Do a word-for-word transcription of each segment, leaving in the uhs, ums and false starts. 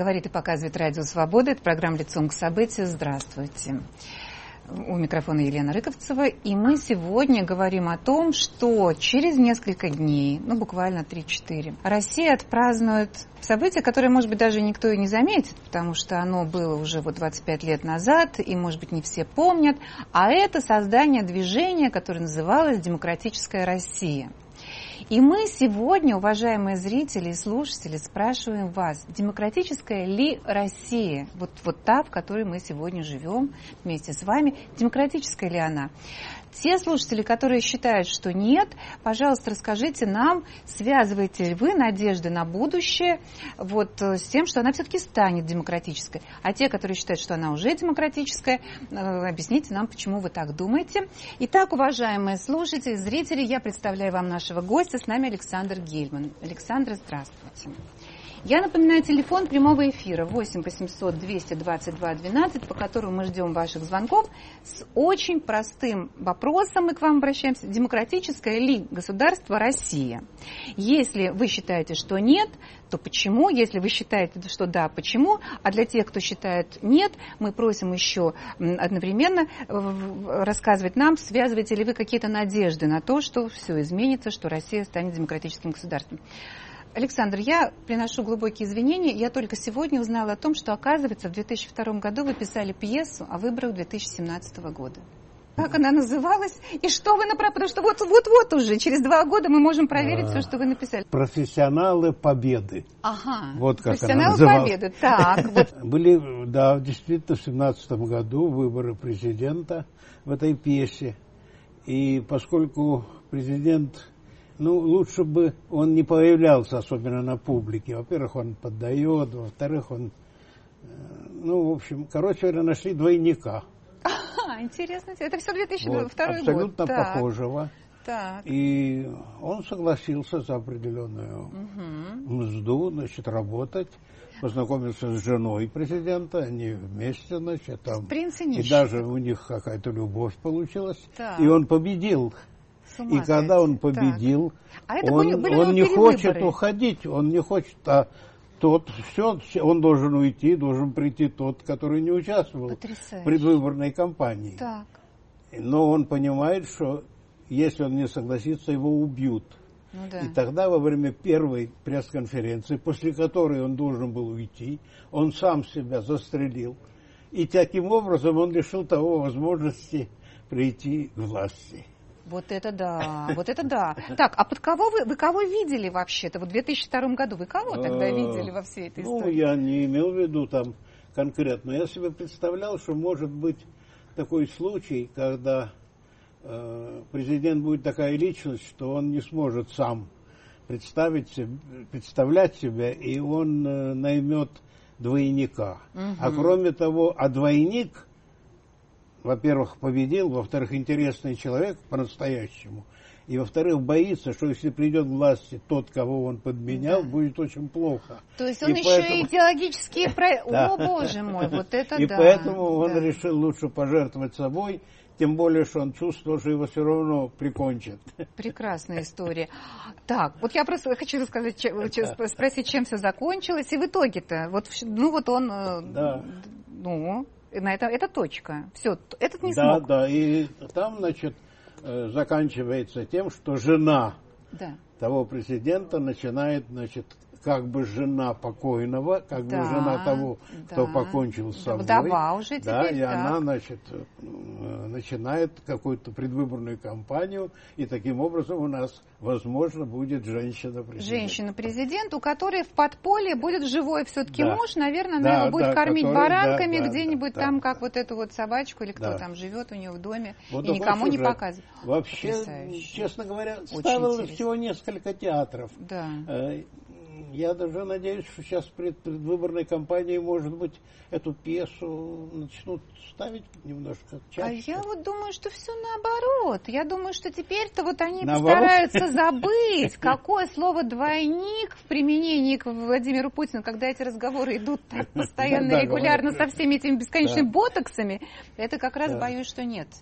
Говорит и показывает Радио Свобода. Это программа «Лицом к событию». Здравствуйте. У микрофона Елена Рыковцева. И мы сегодня говорим о том, что через несколько дней, ну буквально три-четыре, Россия отпразднует событие, которое, может быть, даже никто и не заметит, потому что оно было уже вот двадцать пять лет назад, и, может быть, не все помнят. А это создание движения, которое называлось «Демократическая Россия». И мы сегодня, уважаемые зрители и слушатели, спрашиваем вас, демократическая ли Россия, вот, вот та, в которой мы сегодня живем вместе с вами, демократическая ли она? Те слушатели, которые считают, что нет, пожалуйста, расскажите нам, связываете ли вы надежды на будущее вот с тем, что она все-таки станет демократической. А те, которые считают, что она уже демократическая, объясните нам, почему вы так думаете. Итак, уважаемые слушатели, зрители, я представляю вам нашего гостя. С нами Александр Гельман. Александр, здравствуйте. Я напоминаю, телефон прямого эфира восемь восемьсот двести двадцать два двенадцать, по которому мы ждем ваших звонков с очень простым вопросом. Мы к вам обращаемся. Демократическое ли государство Россия? Если вы считаете, что нет, то почему? Если вы считаете, что да, почему? А для тех, кто считает нет, мы просим еще одновременно рассказывать нам, связываете ли вы какие-то надежды на то, что все изменится, что Россия станет демократическим государством. Александр, я приношу глубокие извинения. Я только сегодня узнала о том, что, оказывается, в две тысячи втором году вы писали пьесу о выборах две тысячи семнадцатого года. Как она называлась? И что вы направили? Потому что вот-вот-вот уже, через два года мы можем проверить а, все, что вы написали. «Профессионалы Победы». Ага, вот как «Профессионалы Победы». Так, вот. Были, да, действительно, в семнадцатом году выборы президента в этой пьесе. И поскольку президент... Ну, лучше бы он не появлялся, особенно на публике. Во-первых, он поддает, во-вторых, он... Ну, в общем, короче говоря, нашли двойника. Ага, интересно. Это все две тысячи второй вот, год. Абсолютно так. похожего. Так. И он согласился за определенную угу. мзду, значит, работать. Познакомился с женой президента, они вместе, значит, там... Принц и нищий. И даже у них какая-то любовь получилась. Так. И он победил. И когда он победил, а он, были, были он не хочет уходить, он не хочет, а тот, все, он должен уйти, должен прийти тот, который не участвовал Потрясающе. В предвыборной кампании. Так. Но он понимает, что если он не согласится, его убьют. Ну, да. И тогда во время первой пресс-конференции, после которой он должен был уйти, он сам себя застрелил. И таким образом он лишил того возможности прийти к власти. Вот это да, вот это да. Так, а под кого вы, вы кого видели вообще-то? Вот в две тысячи втором году вы кого тогда видели во всей этой истории? Ну, я не имел в виду там конкретно. Я себе представлял, что может быть такой случай, когда э, президент будет такая личность, что он не сможет сам представить себе, представлять себя, и он э, наймет двойника. Угу. А кроме того, а двойник... во-первых, победил, во-вторых, интересный человек по-настоящему, и, во-вторых, боится, что если придет к власти тот, кого он подменял, да. будет очень плохо. То есть он и еще поэтому... и идеологические... О, боже мой, вот это да. И поэтому он решил лучше пожертвовать собой, тем более, что он чувствовал, что его все равно прикончат. Прекрасная история. Так, вот я просто хочу рассказать, спросить, чем все закончилось, и в итоге-то, вот, ну вот он... Да. Ну... На это, это точка. Все, этот не да, смог. Да, да, и там, значит, заканчивается тем, что жена да. того президента начинает, значит, как бы жена покойного, как да, бы жена того, да. кто покончил с собой. Вдова уже да, теперь, и так. она, значит, начинает какую-то предвыборную кампанию, и таким образом у нас, возможно, будет женщина-президент. Женщина-президент, у которой в подполье будет живой все-таки да. муж, наверное, да, она его будет да, кормить который, баранками да, да, где-нибудь да, там, да, как да. вот эту вот собачку, или кто да. там живет у нее в доме, вот и никому не показывает. Вообще, Потрясающе. Честно говоря, Очень ставило интересно. Всего несколько театров. Да. Я даже надеюсь, что сейчас пред предвыборной кампании, может быть, эту пьесу начнут ставить немножко чаще. А я вот думаю, что все наоборот. Я думаю, что теперь-то вот они наоборот? постараются забыть, какое слово «двойник» в применении к Владимиру Путину, когда эти разговоры идут так постоянно, регулярно, со всеми этими бесконечными ботоксами. Это как раз боюсь, что нет.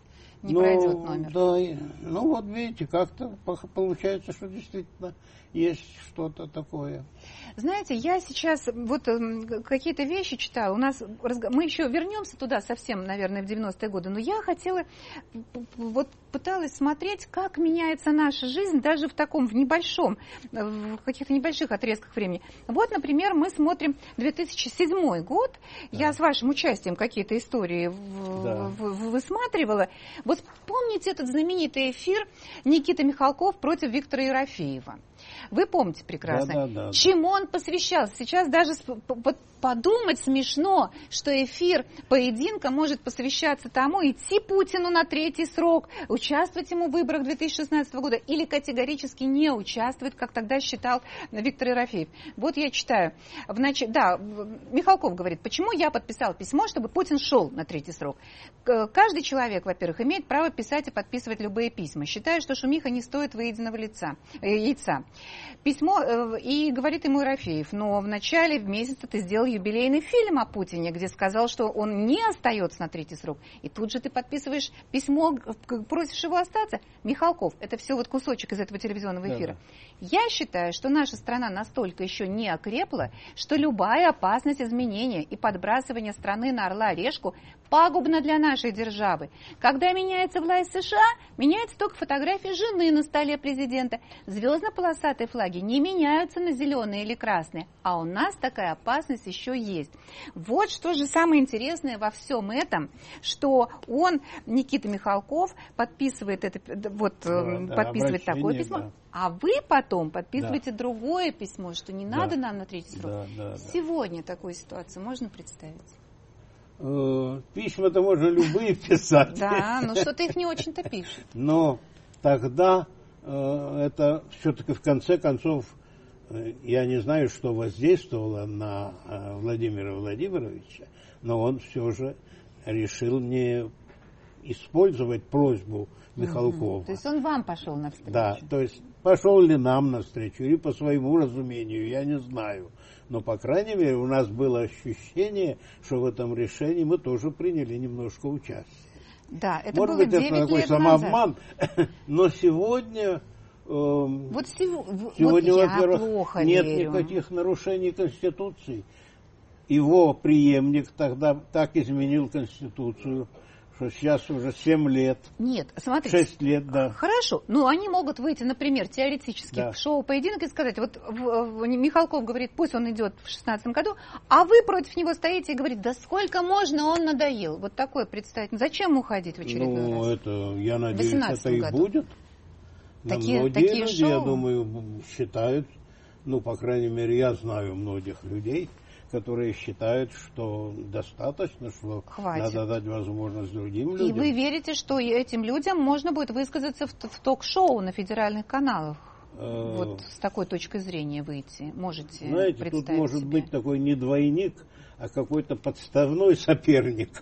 Не ну, пройдет номер. Да, ну вот видите, как-то получается, что действительно есть что-то такое. Знаете, я сейчас вот какие-то вещи читаю. У нас мы еще вернемся туда совсем, наверное, в девяностые годы. Но я хотела, вот пыталась смотреть, как меняется наша жизнь даже в таком, в небольшом, в каких-то небольших отрезках времени. Вот, например, мы смотрим две тысячи седьмой год. Да. Я с вашим участием какие-то истории да. высматривала. Вот помните этот знаменитый эфир Никиты Михалков против Виктора Ерофеева? Вы помните прекрасно, да, да, да, чему он посвящался. Сейчас даже подумать смешно, что эфир поединка может посвящаться тому, идти Путину на третий срок, участвовать ему в выборах две тысячи шестнадцатого года или категорически не участвовать, как тогда считал Виктор Ерофеев. Вот я читаю. В нач... Да, Михалков говорит, почему я подписал письмо, чтобы Путин шел на третий срок. Каждый человек, во-первых, имеет право писать и подписывать любые письма. Считаю, что шумиха не стоит выеденного лица, э, яйца. Письмо, э, и говорит ему Ерофеев, но в начале месяца ты сделал юбилейный фильм о Путине, где сказал, что он не остается на третий срок. И тут же ты подписываешь письмо, просишь его остаться. Михалков, это все вот кусочек из этого телевизионного эфира. Да, да. Я считаю, что наша страна настолько еще не окрепла, что любая опасность изменения и подбрасывания страны на орла-решку пагубна для нашей державы. Когда меняется власть США, меняется только фотография жены на столе президента. Звездно-полосатые флаги не меняются на зеленые или красные, а у нас такая опасность еще есть. Вот что же самое интересное во всем этом, что он, Никита Михалков, подписывает, это, вот, да, подписывает да, такое письмо, да. А вы потом подписываете да. другое письмо, что не да. надо нам на третий срок. Да, да, Сегодня да. такую ситуацию можно представить? Письма-то можно любые писать. Да, но что-то их не очень-то пишут. Но тогда это все-таки в конце концов, я не знаю, что воздействовало на Владимира Владимировича, но он все же решил не использовать просьбу Михалкова. Mm-hmm. То есть он вам пошел навстречу? Да, то есть пошел ли нам навстречу, или по своему разумению, я не знаю. Но, по крайней мере, у нас было ощущение, что в этом решении мы тоже приняли немножко участие. Да, это Может было быть, это такой самообман, назад. Но сегодня... Эм, вот сего, сегодня, вот во-первых, нет верю. никаких нарушений Конституции. Его преемник тогда так изменил Конституцию, что сейчас уже семь лет. Нет, смотрите. шесть лет, да. Хорошо, ну они могут выйти, например, теоретически да. в шоу-поединок и сказать, вот в, в, Михалков говорит, пусть он идет в шестнадцатом году, а вы против него стоите и говорите, да сколько можно, он надоел. Вот такое представить. Зачем уходить в очередной ну, раз? это, я надеюсь, это и году. будет. Такие, многие такие люди, шоу? я думаю, считают, ну, по крайней мере, я знаю многих людей, которые считают, что достаточно, что Хватит. Надо дать возможность другим людям. И вы верите, что этим людям можно будет высказаться в, в ток-шоу на федеральных каналах? Э, вот с такой точкой зрения выйти можете знаете, представить тут может себе? быть такой не двойник, а какой-то подставной соперник,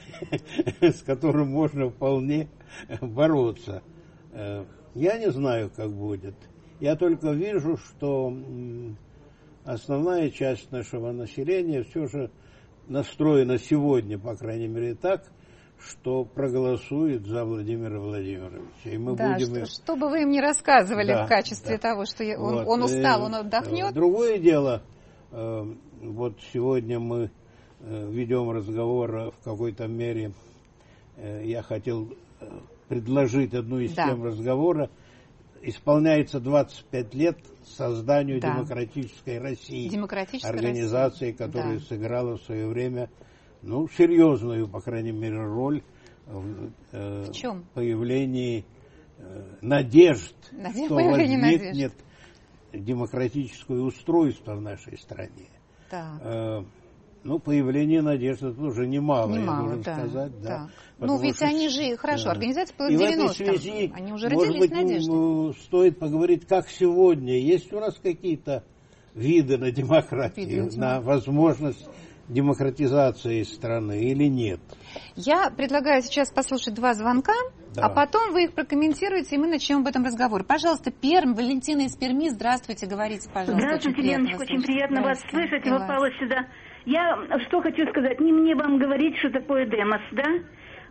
с которым можно вполне бороться. Я не знаю, как будет. Я только вижу, что основная часть нашего населения все же настроена сегодня, по крайней мере, так, что проголосует за Владимира Владимировича. И мы да, будем... что, что бы вы им не рассказывали да, в качестве да. того, что он, вот. он устал, он отдохнет. Другое дело, вот сегодня мы ведем разговор в какой-то мере, я хотел предложить одну из да. тем разговора. Исполняется двадцать пять лет созданию да. демократической России, демократической организации, России. которая да. сыграла в свое время, ну, серьезную, по крайней мере, роль в, э, в чем? появлении э, надежд, Надежд, что возникнет демократическое устройство в нашей стране. Да. Э, Ну, появление надежды это уже немало, немало я должен да, сказать. Да. Ну, ведь что, они же, хорошо, да. организация была в девяностом. девяностом, они уже может родились быть, в надежде. Ну, стоит поговорить, как сегодня, есть у нас какие-то виды на демократию, виды на возможность демократизации страны или нет? Я предлагаю сейчас послушать два звонка, да. а потом вы их прокомментируете, и мы начнем об этом разговор. Пожалуйста, Пермь, Валентина из Перми, здравствуйте, говорите, пожалуйста. Здравствуйте, Леночка, очень приятно вас слышать, попала сюда. Я что хочу сказать, не мне вам говорить, что такое демос, да?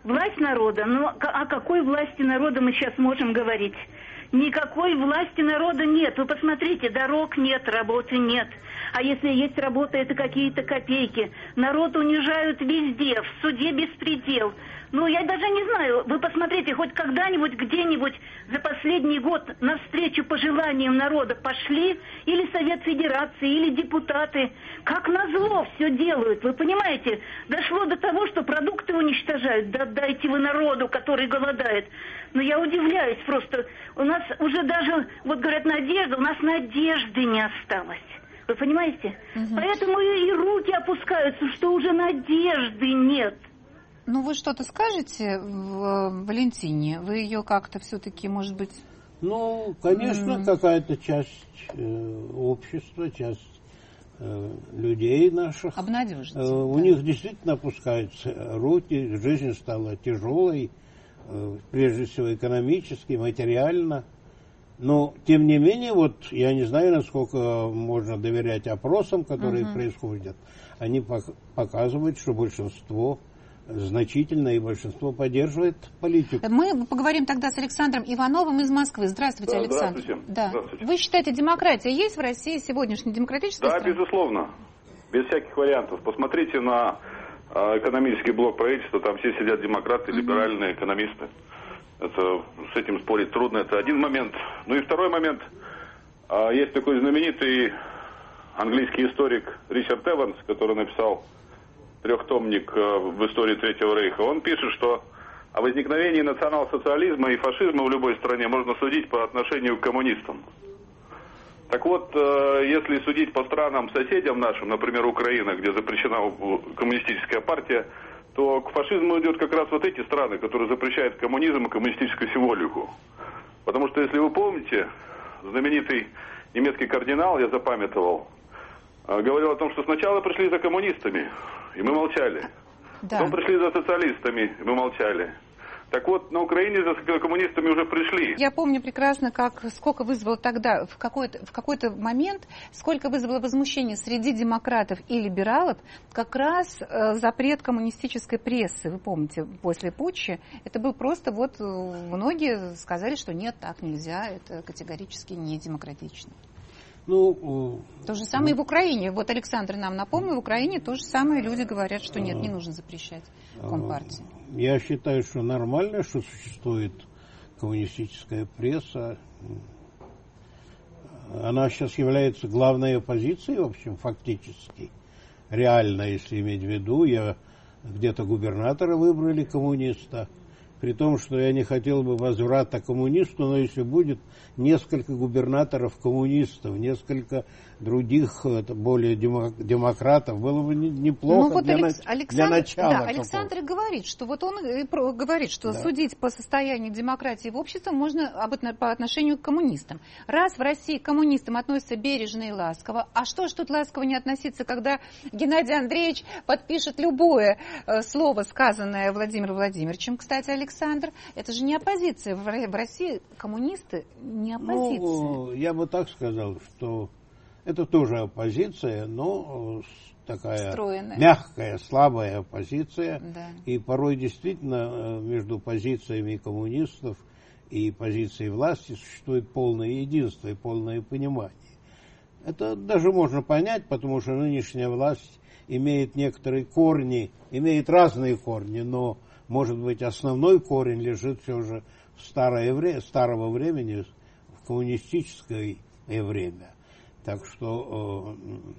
Власть народа. Но о какой власти народа мы сейчас можем говорить? Никакой власти народа нет. Вы посмотрите, дорог нет, работы нет. А если есть работа, это какие-то копейки. Народ унижают везде, в суде беспредел. Ну, я даже не знаю, вы посмотрите, хоть когда-нибудь, где-нибудь за последний год навстречу пожеланиям народа пошли или Совет Федерации, или депутаты. Как назло все делают, вы понимаете? Дошло до того, что продукты уничтожают. Да дайте вы народу, который голодает. Но я удивляюсь просто. У нас уже даже, вот говорят, надежда, у нас надежды не осталось. Вы понимаете? Угу. Поэтому и руки опускаются, что уже надежды нет. Ну, вы что-то скажете в Валентине? Вы ее как-то все-таки, может быть... Ну, конечно, mm-hmm. какая-то часть э, общества, часть э, людей наших... Обнадежите. Э, у да. них действительно опускаются руки, жизнь стала тяжелой, э, прежде всего экономически, материально. Но, тем не менее, вот я не знаю, насколько можно доверять опросам, которые mm-hmm. происходят. Они пок- показывают, что большинство... значительное, и большинство поддерживает политику. Мы поговорим тогда с Александром Ивановым из Москвы. Здравствуйте, да, Александр. Здравствуйте. Да. Здравствуйте. Вы считаете, демократия есть в России сегодняшняя демократическая да, страна? Да, безусловно. Без всяких вариантов. Посмотрите на э, экономический блок правительства. Там все сидят демократы, uh-huh. либеральные экономисты. Это, с этим спорить трудно. Это один момент. Ну и второй момент. Э, есть такой знаменитый английский историк Ричард Эванс, который написал трехтомник в истории Третьего Рейха. Он пишет, что о возникновении национал-социализма и фашизма в любой стране можно судить по отношению к коммунистам. Так вот, если судить по странам-соседям нашим, например, Украина, где запрещена коммунистическая партия, то к фашизму идет как раз вот эти страны, которые запрещают коммунизм и коммунистическую символику. Потому что, если вы помните, знаменитый немецкий кардинал, я запамятовал, говорил о том, что сначала пришли за коммунистами, и мы молчали. Да. Потом пришли за социалистами, и мы молчали. Так вот, на Украине за коммунистами уже пришли. Я помню прекрасно, как сколько вызвало тогда, в какой-то, в какой-то момент, сколько вызвало возмущение среди демократов и либералов, как раз э, запрет коммунистической прессы. Вы помните, после путча, это был просто вот, многие сказали, что нет, так нельзя, это категорически не демократично. Ну, то же самое ну, и в Украине. Вот Александр нам напомнил, в Украине то же самое люди говорят, что нет, не нужно запрещать Компартии. Я считаю, что нормально, что существует коммунистическая пресса. Она сейчас является главной оппозицией, в общем, фактически. Реально, если иметь в виду, я где-то губернатора выбрали коммуниста. При том, что я не хотел бы возврата коммунисту, но если будет несколько губернаторов коммунистов, несколько других более демократов, было бы неплохо ну, вот для, Алекс... Александр... для начала. Да, Александр и говорит, что вот он говорит, что да. судить по состоянию демократии в обществе можно по отношению к коммунистам. Раз в России к коммунистам относятся бережно и ласково, а что ж тут ласково не относиться, когда Геннадий Андреевич подпишет любое слово, сказанное Владимиром Владимировичем, кстати, Александр, это же не оппозиция. В России коммунисты не оппозиция. Ну, я бы так сказал, что это тоже оппозиция, но такая Встроенная. мягкая, слабая оппозиция. Да. И порой действительно между позициями коммунистов и позицией власти существует полное единство и полное понимание. Это даже можно понять, потому что нынешняя власть имеет некоторые корни, имеет разные корни, но, может быть, основной корень лежит все же в старое время, старого времени, в коммунистическое время. Так что,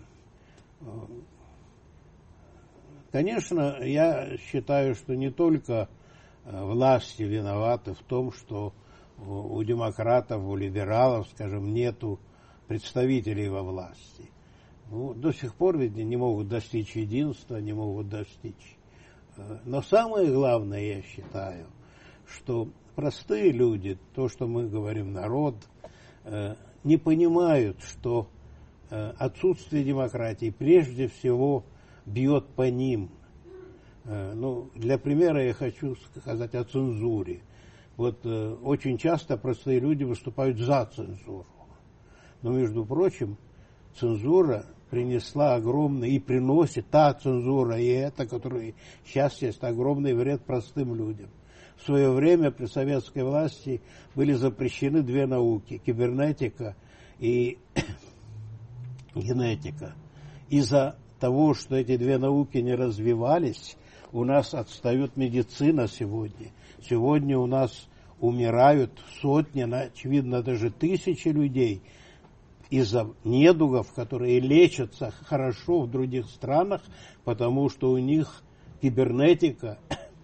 конечно, я считаю, что не только власти виноваты в том, что у демократов, у либералов, скажем, нету представителей во власти. Ну, до сих пор ведь не могут достичь единства, не могут достичь. Но самое главное, я считаю, что простые люди, то, что мы говорим народ, не понимают, что отсутствие демократии прежде всего бьет по ним. Ну, для примера я хочу сказать о цензуре. Вот очень часто простые люди выступают за цензуру. Но, между прочим, цензура принесла огромный и приносит та цензура и это, которая сейчас есть, огромный вред простым людям. В свое время при советской власти были запрещены две науки – кибернетика и генетика. Из-за того, что эти две науки не развивались, у нас отстает медицина сегодня. Сегодня у нас умирают сотни, очевидно, даже тысячи людей из-за недугов, которые лечатся хорошо в других странах, потому что у них кибернетика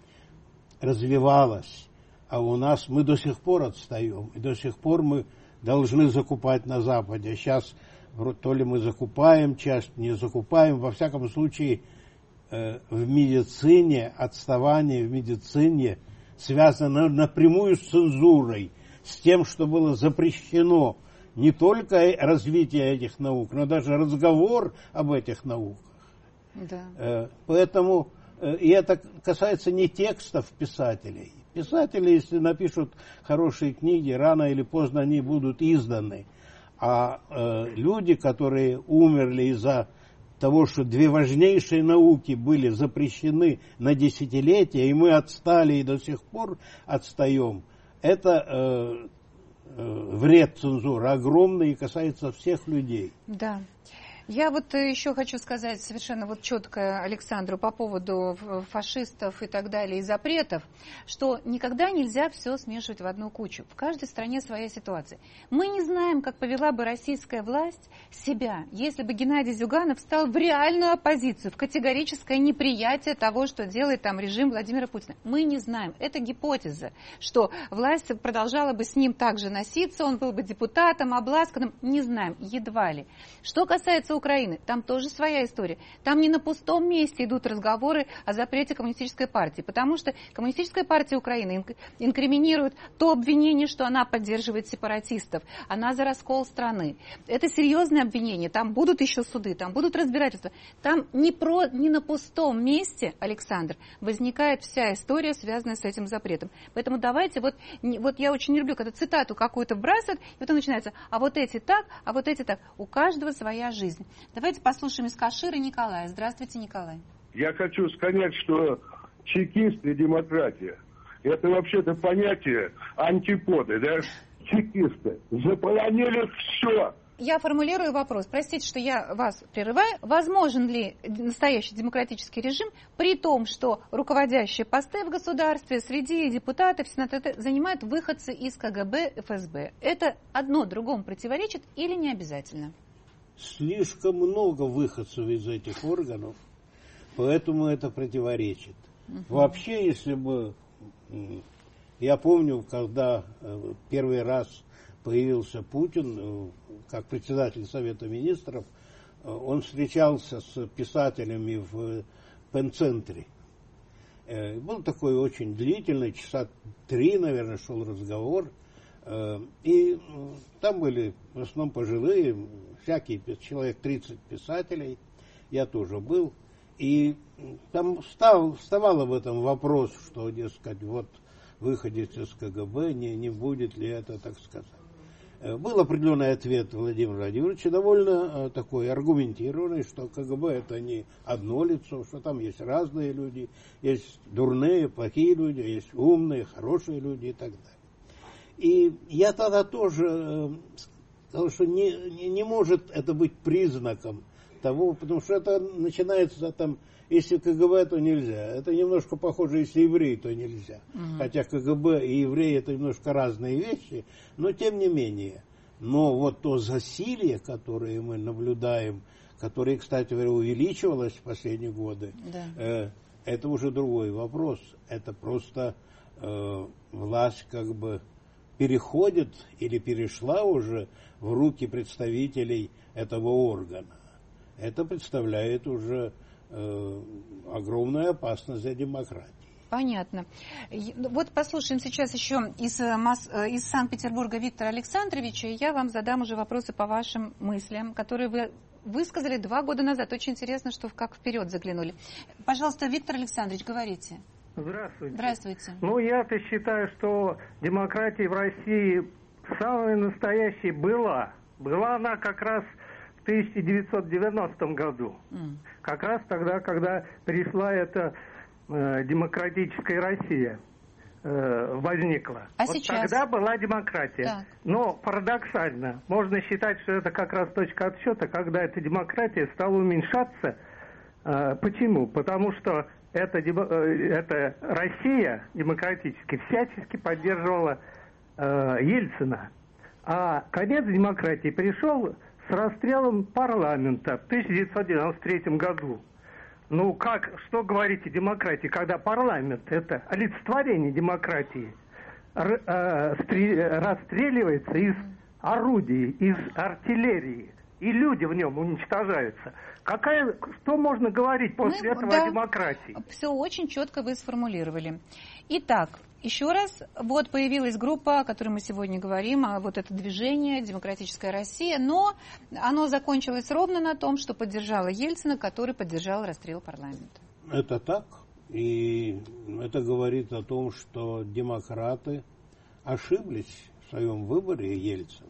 развивалась. А у нас мы до сих пор отстаем. И до сих пор мы должны закупать на Западе. Сейчас то ли мы закупаем, часть не закупаем. Во всяком случае, э, в медицине, отставание в медицине связано напрямую с цензурой, с тем, что было запрещено не только развитие этих наук, но даже разговор об этих науках. Да. Э, поэтому, э, и это касается не текстов писателей. Писатели, если напишут хорошие книги, рано или поздно они будут изданы. А э, люди, которые умерли из-за того, что две важнейшие науки были запрещены на десятилетия, и мы отстали и до сих пор отстаем, это э, э, вред цензуры огромный и касается всех людей. Да. Я вот еще хочу сказать совершенно вот четко Александру по поводу фашистов и так далее, и запретов, что никогда нельзя все смешивать в одну кучу. В каждой стране своя ситуация. Мы не знаем, как повела бы российская власть себя, если бы Геннадий Зюганов стал в реальную оппозицию, в категорическое неприятие того, что делает там режим Владимира Путина. Мы не знаем. Это гипотеза, что власть продолжала бы с ним также носиться, он был бы депутатом, обласканным. Не знаем, едва ли. Что касается Украины, там тоже своя история. Там не на пустом месте идут разговоры о запрете коммунистической партии, потому что коммунистическая партия Украины инкриминирует то обвинение, что она поддерживает сепаратистов, она за раскол страны. Это серьезное обвинение, там будут еще суды, там будут разбирательства. Там не, про, не на пустом месте, Александр, возникает вся история, связанная с этим запретом. Поэтому давайте, вот, вот я очень люблю, когда цитату какую-то вбрасывают, и потом начинается, а вот эти так, а вот эти так. У каждого своя жизнь. Давайте послушаем из Каширы Николая. Здравствуйте, Николай. Я хочу сказать, что чекист и демократия – это вообще-то понятие антиподы, да? Чекисты заполонили все. Я формулирую вопрос. Простите, что я вас прерываю. Возможен ли настоящий демократический режим при том, что руководящие посты в государстве среди депутатов, сенаторов занимают выходцы из ка гэ бэ, эф эс бэ? Это одно другому противоречит или не обязательно? Слишком много выходцев из этих органов, поэтому это противоречит. Uh-huh. Вообще, если бы... Я помню, когда первый раз появился Путин как председатель Совета Министров, он встречался с писателями в Пен-центре. Был такой очень длительный, часа три, наверное, шел разговор. И там были в основном пожилые, всякие, человек тридцать писателей, я тоже был. И там встал, вставал об этом вопрос, что, дескать, вот выходец из ка гэ бэ, не, не будет ли это, так сказать. Был определенный ответ Владимира Владимировича, довольно такой аргументированный, что ка гэ бэ это не одно лицо, что там есть разные люди, есть дурные, плохие люди, есть умные, хорошие люди и так далее. И я тогда тоже сказал, что не, не, не может это быть признаком того, потому что это начинается там, если ка гэ бэ, то нельзя. Это немножко похоже, если еврей, то нельзя. Uh-huh. Хотя ка гэ бэ и евреи это немножко разные вещи, но тем не менее. Но вот то засилье, которое мы наблюдаем, которое, кстати говоря, увеличивалось в последние годы, да. э, это уже другой вопрос. Это просто э, власть как бы переходит или перешла уже в руки представителей этого органа. Это представляет уже э, огромную опасность для демократии. Понятно. Вот послушаем сейчас еще из, из Санкт-Петербурга Виктора Александровича, и я вам задам уже вопросы по вашим мыслям, которые вы высказали два года назад. Очень интересно, что как вперед заглянули. Пожалуйста, Виктор Александрович, говорите. Здравствуйте. Здравствуйте. Ну, я-то считаю, что демократия в России самая настоящая была. Была она как раз в тысяча девятьсот девяностом году. Mm. Как раз тогда, когда пришла эта э, демократическая Россия, э, возникла. А вот сейчас? Тогда была демократия. Так. Но парадоксально, можно считать, что это как раз точка отсчета, когда эта демократия стала уменьшаться. Э, почему? Потому что эта, э, эта Россия демократически всячески поддерживала э, Ельцина. А конец демократии пришел с расстрелом парламента в тысяча девятьсот девяносто третьем году. Ну как, что говорить о демократии, когда парламент, это олицетворение демократии, р, э, расстреливается из орудий, из артиллерии, и люди в нем уничтожаются. Какая, что можно говорить после Мы, этого да, о демократии? Все очень четко вы сформулировали. Итак, еще раз, вот появилась группа, о которой мы сегодня говорим, вот это движение «Демократическая Россия», но оно закончилось ровно на том, что поддержало Ельцина, который поддержал расстрел парламента. Это так, и это говорит о том, что демократы ошиблись в своем выборе Ельцина.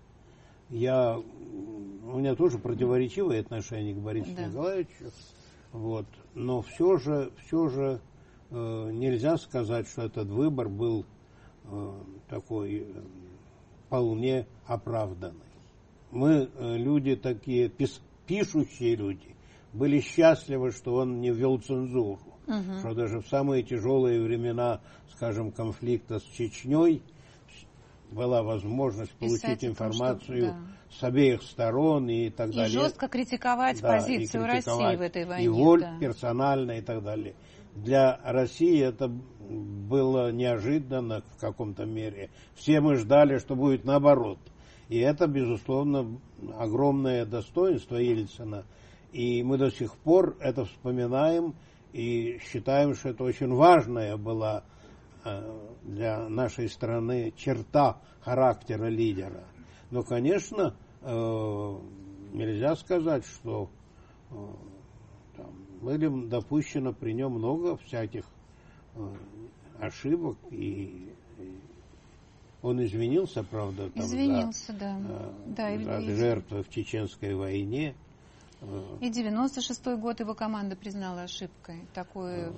Я, у меня тоже противоречивое отношение к Борису да. Николаевичу, вот, но все же, все же э, нельзя сказать, что этот выбор был э, такой э, вполне оправданный. Мы, э, люди такие, пис, пишущие люди, были счастливы, что он не ввел цензуру, угу. что даже в самые тяжелые времена, скажем, конфликта с Чечней, была возможность получить Писать информацию том, что, да. с обеих сторон и так и далее. И жестко критиковать да, позицию критиковать России в этой войне. И воль да. персонально и так далее. Для России это было неожиданно в каком-то мере. Все мы ждали, что будет наоборот. И это, безусловно, огромное достоинство Ельцина. И мы до сих пор это вспоминаем и считаем, что это очень важная была для нашей страны черта характера лидера. Но, конечно, нельзя сказать, что там, были допущено при нем много всяких ошибок, и он извинился, правда, там, извинился, за, да. Да, за и... жертвы в Чеченской войне. И девяносто шестой год его команда признала ошибкой. Такое...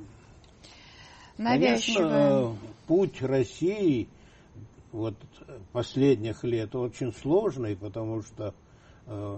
Навязчивая. Конечно, путь России вот последних лет очень сложный, потому что э,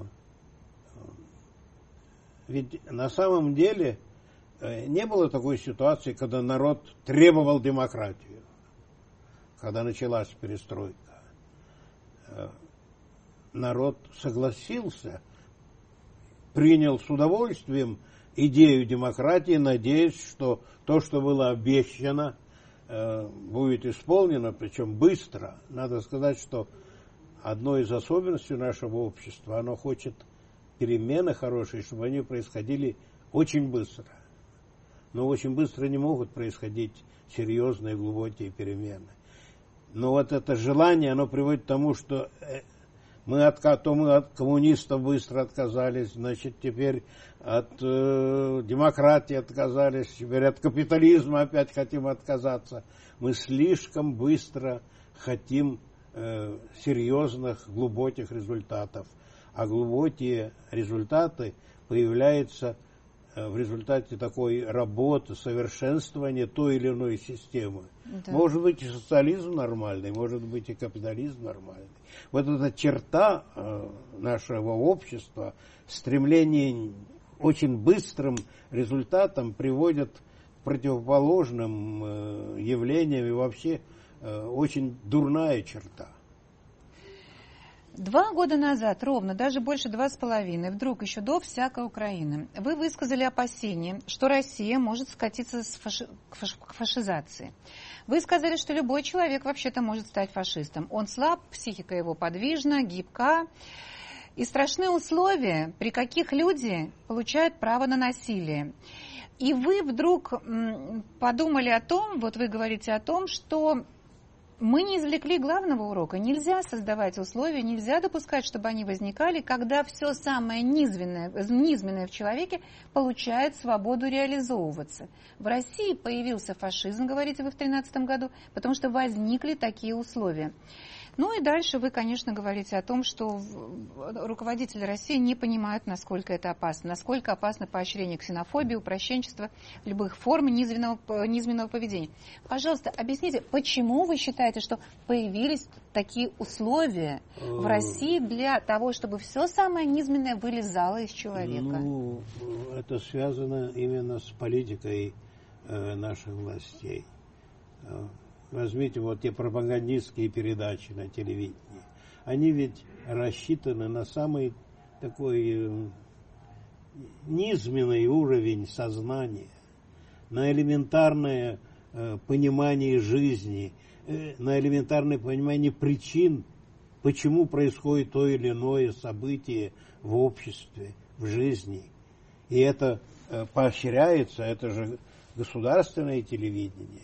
ведь на самом деле э, не было такой ситуации, когда народ требовал демократию, когда началась перестройка. Э, народ согласился, принял с удовольствием идею демократии, надеясь, что то, что было обещано, э, будет исполнено, причем быстро. Надо сказать, что одной из особенностей нашего общества, оно хочет перемены хорошие, чтобы они происходили очень быстро. Но очень быстро не могут происходить серьезные глубокие перемены. Но вот это желание, оно приводит к тому, что мы от, то мы от коммунистов быстро отказались, значит, теперь от э, демократии отказались, теперь от капитализма опять хотим отказаться. Мы слишком быстро хотим э, серьезных, глубоких результатов. А глубокие результаты появляются э, в результате такой работы, совершенствования той или иной системы. Да. Может быть и социализм нормальный, может быть и капитализм нормальный. Вот эта черта э, нашего общества, стремление очень быстрым результатам приводит к противоположным э, явлениям, и вообще э, очень дурная черта. Два года назад, ровно, даже больше два с половиной, вдруг еще до всякой Украины, вы высказали опасение, что Россия может скатиться с фаши... к, фаш... к фашизации. Вы сказали, что любой человек вообще-то может стать фашистом. Он слаб, психика его подвижна, гибка. И страшны условия, при каких люди получают право на насилие. И вы вдруг подумали о том, вот вы говорите о том, что мы не извлекли главного урока. Нельзя создавать условия, нельзя допускать, чтобы они возникали, когда все самое низменное, низменное в человеке получает свободу реализовываться. В России появился фашизм, говорите вы, в тринадцатом году, потому что возникли такие условия. Ну и дальше вы, конечно, говорите о том, что руководители России не понимают, насколько это опасно, насколько опасно поощрение ксенофобии, упрощенчества, любых форм низменного, низменного поведения. Пожалуйста, объясните, почему вы считаете, что появились такие условия в России для того, чтобы все самое низменное вылезало из человека? Ну, это связано именно с политикой э, наших властей. Возьмите вот те пропагандистские передачи на телевидении. Они ведь рассчитаны на самый такой низменный уровень сознания, на элементарное э, понимание жизни, э, на элементарное понимание причин, почему происходит то или иное событие в обществе, в жизни. И это э, поощряется, это же государственное телевидение.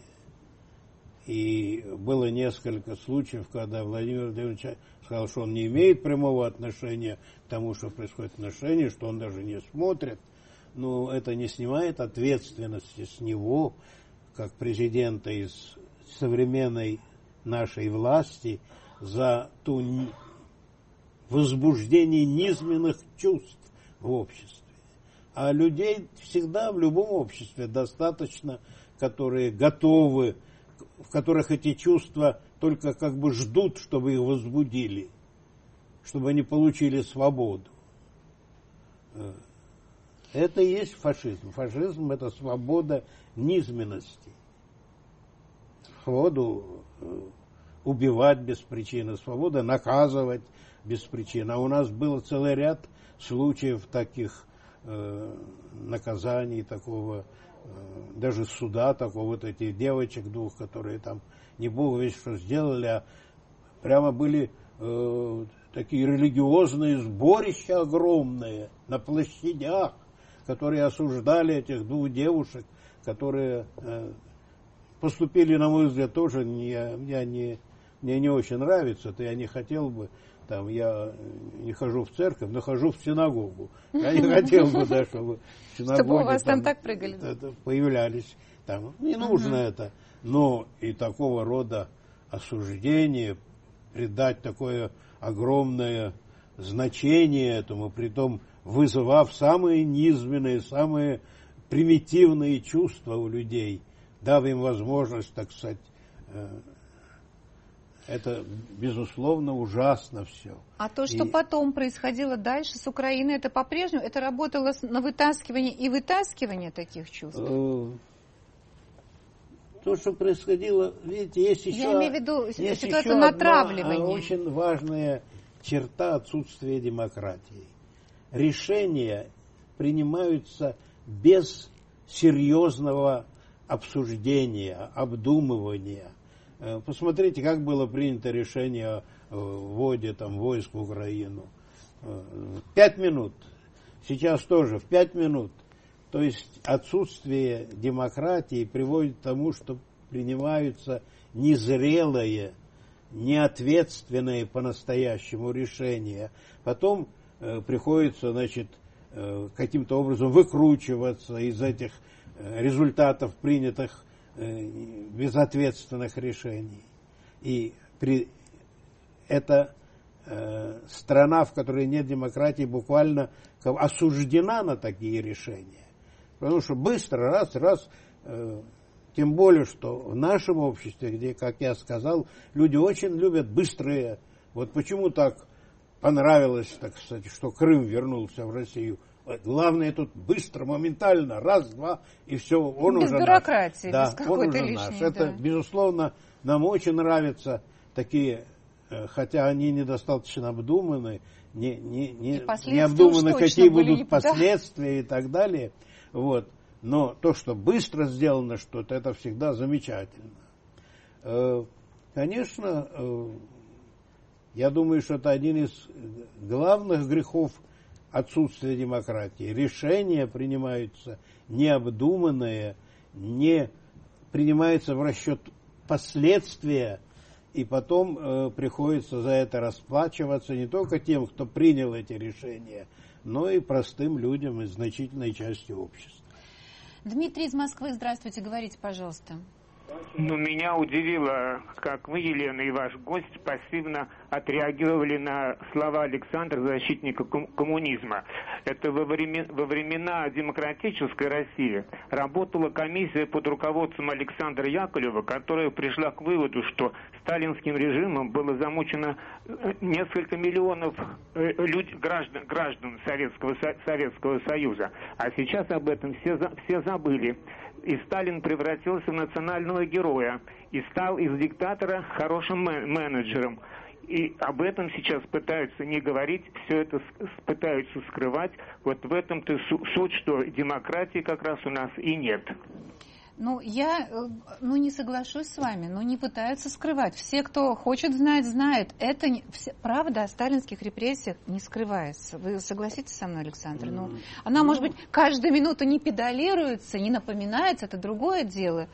И было несколько случаев, когда Владимир Владимирович сказал, что он не имеет прямого отношения к тому, что происходит в отношении, что он даже не смотрит. Но это не снимает ответственности с него, как президента из современной нашей власти, за то возбуждение низменных чувств в обществе. А людей всегда в любом обществе достаточно, которые готовы, в которых эти чувства только как бы ждут, чтобы их возбудили, чтобы они получили свободу. Это и есть фашизм. Фашизм – это свобода низменности. Свободу убивать без причины, свобода наказывать без причины. А у нас был целый ряд случаев таких э, наказаний, такого даже суда такого, вот этих девочек двух, которые там не бог весть что сделали, а прямо были э, такие религиозные сборища огромные на площадях, которые осуждали этих двух девушек, которые э, поступили, на мой взгляд, тоже не, я не, мне не очень нравится, то я не хотел бы, там, я не хожу в церковь, но хожу в синагогу. Я не хотел бы, да, чтобы в синагоге чтобы у вас там, там так прыгали. Появлялись. Там. Не нужно uh-huh. это. Но и такого рода осуждение, придать такое огромное значение этому, притом вызывав самые низменные, самые примитивные чувства у людей, дав им возможность, так сказать, это, безусловно, ужасно все. А то, что и... потом происходило дальше с Украиной, это по-прежнему, это работало на вытаскивание и вытаскивание таких чувств? То, что происходило, видите, есть еще... Я имею в виду ситуацию натравливания. Очень важная черта отсутствия демократии. Решения принимаются без серьезного обсуждения, обдумывания. Посмотрите, как было принято решение о вводе там, войск в Украину. Пять минут. Сейчас тоже в пять минут. То есть отсутствие демократии приводит к тому, что принимаются незрелые, неответственные по-настоящему решения. Потом э, приходится, значит, э, каким-то образом выкручиваться из этих э, результатов принятых безответственных решений. И при, это э, страна, в которой нет демократии, буквально осуждена на такие решения. Потому что быстро, раз, раз, э, тем более, что в нашем обществе, где, как я сказал, люди очень любят быстрые. Вот почему так понравилось, так сказать, что Крым вернулся в Россию. Главное тут быстро, моментально, раз, два, и все, он без уже бюрократии, наш. Без да, он уже лишней, наш. Да. Это, безусловно, нам очень нравятся такие, хотя они недостаточно обдуманы, не, не, не, не обдуманы, какие были, будут последствия, да, и так далее. Вот. Но то, что быстро сделано что-то, это всегда замечательно. Конечно, я думаю, что это один из главных грехов отсутствия демократии. Решения принимаются необдуманные, не принимаются в расчет последствия, и потом э, приходится за это расплачиваться не только тем, кто принял эти решения, но и простым людям и значительной части общества. Дмитрий из Москвы, здравствуйте, говорите, пожалуйста. Ну, меня удивило, как вы, Елена, и ваш гость пассивно отреагировали на слова Александра, защитника ком- коммунизма. Это во, времен, во времена демократической России работала комиссия под руководством Александра Яковлева, которая пришла к выводу, что сталинским режимом было замучено несколько миллионов люд, граждан, граждан Советского, Советского Союза. А сейчас об этом все, все забыли. И Сталин превратился в национального героя и стал из диктатора хорошим менеджером. И об этом сейчас пытаются не говорить, все это пытаются скрывать. Вот в этом-то суть, что демократии как раз у нас и нет. Ну, я ну, не соглашусь с вами, но не пытаются скрывать. Все, кто хочет знать, знают. Это не, все, правда о сталинских репрессиях не скрывается. Вы согласитесь со мной, Александр? Ну, она, может быть, каждую минуту не педалируется, не напоминается, это другое дело.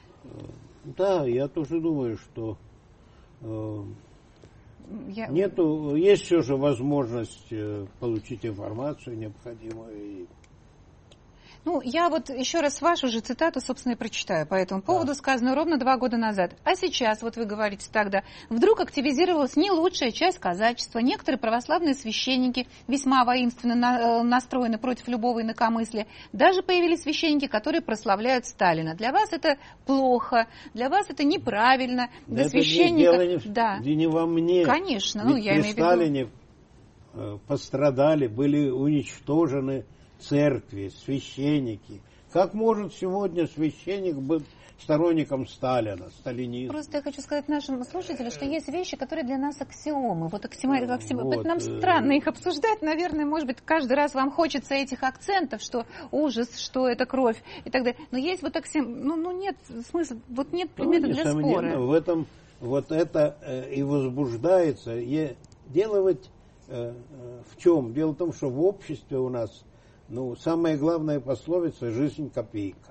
Да, я тоже думаю, что э, я... нету, есть все же возможность э, получить информацию необходимую и... Ну, я вот еще раз вашу же цитату, собственно, и прочитаю по этому поводу, да. Сказанную ровно два года назад. А сейчас, вот вы говорите тогда, вдруг активизировалась не лучшая часть казачества. Некоторые православные священники весьма воинственно на, настроены против любого инакомыслия. Даже появились священники, которые прославляют Сталина. Для вас это плохо, для вас это неправильно. Да для это священника... не, да. не во мне. Конечно, ведь ну я при имею в виду... Сталине пострадали, были уничтожены церкви, священники. Как может сегодня священник быть сторонником Сталина, сталинизма? Просто я хочу сказать нашим слушателям, что есть вещи, которые для нас аксиомы. Вот аксиомы, аксиомы. Вот. Нам странно их обсуждать. Наверное, может быть, каждый раз вам хочется этих акцентов, что ужас, что это кровь и так далее. Но есть вот аксиомы. Ну, ну нет смысла, вот нет предмета ну, для спора. В этом вот это э, и возбуждается. И дело ведь э, в чем? Дело в том, что в обществе у нас ну, самая главная пословица – жизнь копейка.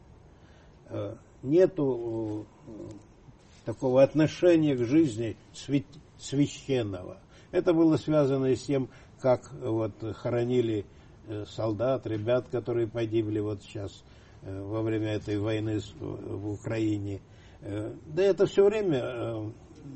Нету такого отношения к жизни священного. Это было связано и с тем, как вот хоронили солдат, ребят, которые погибли вот сейчас во время этой войны в Украине. Да это все время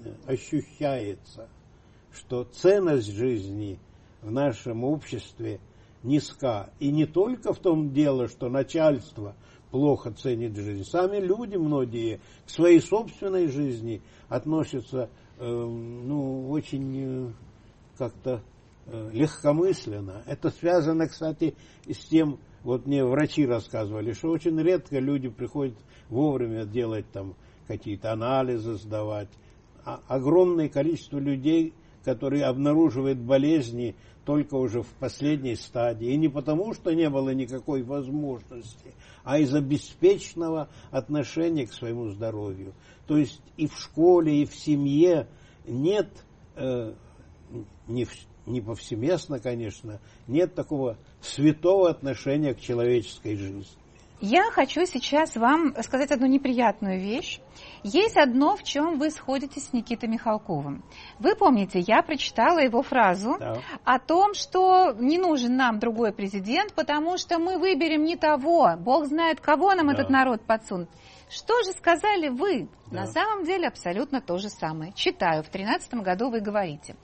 ощущается, что ценность жизни в нашем обществе низка. И не только в том дело, что начальство плохо ценит жизнь. Сами люди многие к своей собственной жизни относятся э, ну, очень э, как-то э, легкомысленно. Это связано, кстати, с тем, вот мне врачи рассказывали, что очень редко люди приходят вовремя делать там какие-то анализы, сдавать. А огромное количество людей, которые обнаруживают болезни только уже в последней стадии. И не потому, что не было никакой возможности, а из-за беспечного отношения к своему здоровью. То есть и в школе, и в семье нет, э, не, в, не повсеместно, конечно, нет такого святого отношения к человеческой жизни. Я хочу сейчас вам сказать одну неприятную вещь. Есть одно, в чем вы сходитесь с Никитой Михалковым. Вы помните, я прочитала его фразу да. о том, что не нужен нам другой президент, потому что мы выберем не того. Бог знает, кого нам да. этот народ подсунет. Что же сказали вы? Да. На самом деле абсолютно то же самое. Читаю, в две тысячи тринадцатом году вы говорите.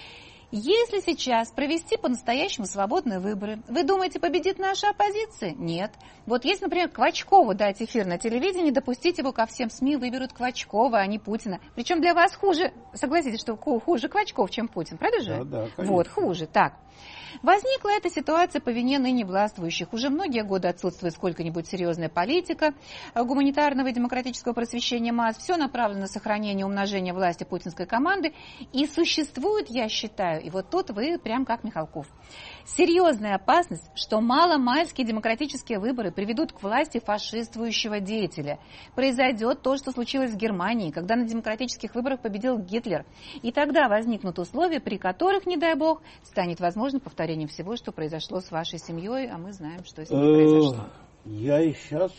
Если сейчас провести по-настоящему свободные выборы, вы думаете, победит наша оппозиция? Нет. Вот если, например, Квачкову дать эфир на телевидении, допустить его ко всем СМИ, выберут Квачкова, а не Путина. Причем для вас хуже, согласитесь, что хуже Квачков, чем Путин, правда же? Да, да, конечно. Вот, хуже, так. Возникла эта ситуация по вине ныне властвующих. Уже многие годы отсутствует сколько-нибудь серьезная политика гуманитарного и демократического просвещения масс. Все направлено на сохранение и умножение власти путинской команды. И существует, я считаю, и вот тут вы прям как Михалков, серьезная опасность, что маломальские демократические выборы приведут к власти фашистующего деятеля. Произойдет то, что случилось в Германии, когда на демократических выборах победил Гитлер. И тогда возникнут условия, при которых, не дай бог, станет возможно повторение всего, что произошло с вашей семьей, а мы знаем, что с ней произошло. Я и сейчас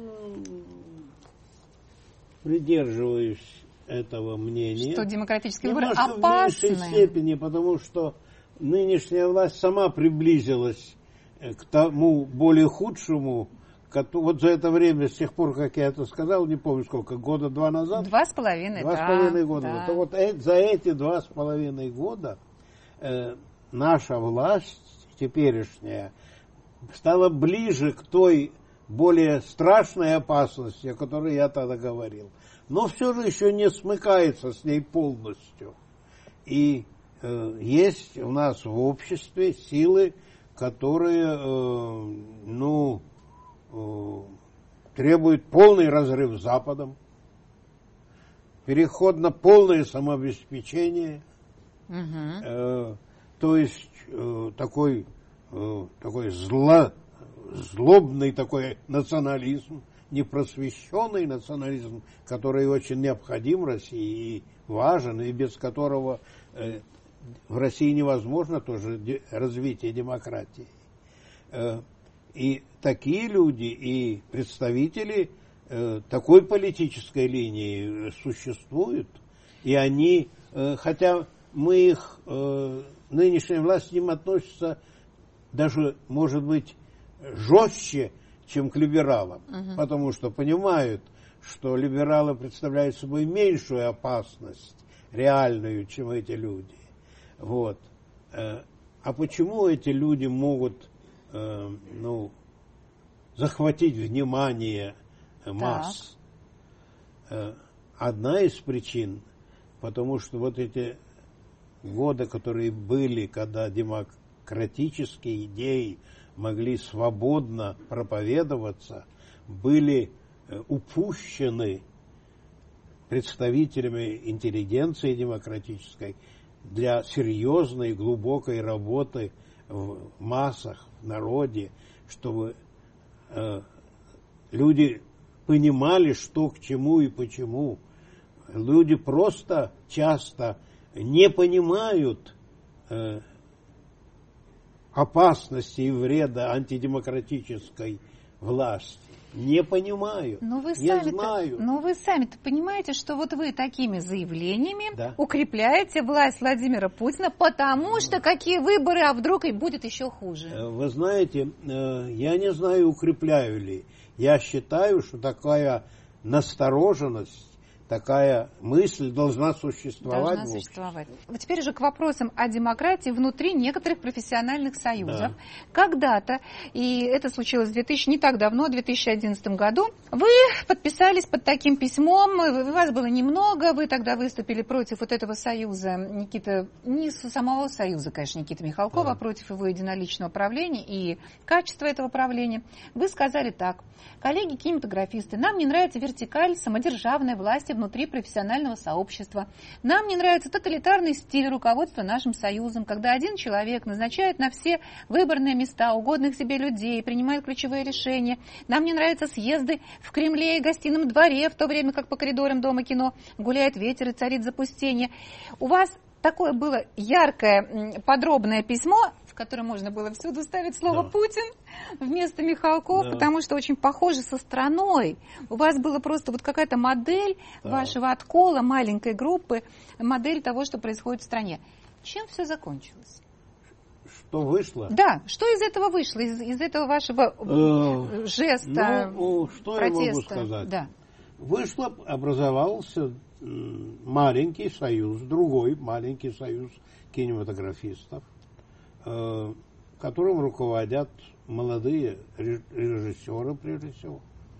придерживаюсь этого мнения. Что демократические выборы опасны. В меньшей степени, потому что нынешняя власть сама приблизилась к тому более худшему, вот за это время, с тех пор, как я это сказал, не помню сколько, года два назад? Два с половиной, Два да, с половиной года. Да. То вот э, за эти два с половиной года э, наша власть теперешняя стала ближе к той более страшной опасности, о которой я тогда говорил. Но все же еще не смыкается с ней полностью. И э, есть у нас в обществе силы, которые э, ну, э, требуют полный разрыв с Западом, переход на полное самообеспечение, угу. э, то есть э, такой, э, такой зло, злобный такой национализм, непросвещенный национализм, который очень необходим России и важен, и без которого э, в России невозможно тоже де- развитие демократии. Э, и такие люди, и представители э, такой политической линии существуют, и они, э, хотя мы их, э, нынешняя власть к ним относится даже, может быть, жестче, чем к либералам, uh-huh. потому что понимают, что либералы представляют собой меньшую опасность реальную, чем эти люди. Вот. А почему эти люди могут ну, захватить внимание масс? Так. Одна из причин, потому что вот эти годы, которые были, когда демократические идеи могли свободно проповедоваться, были упущены представителями интеллигенции демократической для серьезной, глубокой работы в массах, в народе, чтобы э, люди понимали, что к чему и почему. Люди просто часто не понимают э, опасности и вреда антидемократической власти. Не понимаю, но вы не знаю. Но вы сами-то понимаете, что вот вы такими заявлениями да. укрепляете власть Владимира Путина, потому что какие выборы, а вдруг и будет еще хуже. Вы знаете, я не знаю, укрепляю ли. Я считаю, что такая настороженность, такая мысль должна существовать. Должна существовать. Теперь же к вопросам о демократии внутри некоторых профессиональных союзов. Да. Когда-то, и это случилось в две тысячи, не так давно, в две тысячи одиннадцатом году, вы подписались под таким письмом, у вас было немного, вы тогда выступили против вот этого союза, Никита, не самого союза, конечно, Никиты Михалкова, да. а против его единоличного правления и качества этого правления. Вы сказали так: коллеги кинематографисты, нам не нравится вертикаль самодержавной власти внутри профессионального сообщества. Нам не нравится тоталитарный стиль руководства нашим союзом, когда один человек назначает на все выборные места угодных себе людей, принимает ключевые решения. Нам не нравятся съезды в Кремле и гостином дворе, в то время как по коридорам Дома кино гуляет ветер и царит запустение. У вас такое было яркое, подробное письмо, в котором можно было всюду ставить слово да. «Путин» вместо Михалков, да. потому что очень похоже со страной. У вас была просто вот какая-то модель да. вашего откола, маленькой группы, модель того, что происходит в стране. Чем все закончилось? Что вышло? Да, что из этого вышло, из, из этого вашего э, жеста, ну, что протеста? Я могу сказать? Да. Вышло, образовался маленький союз, другой маленький союз кинематографистов, которым руководят молодые режиссеры, прежде всего,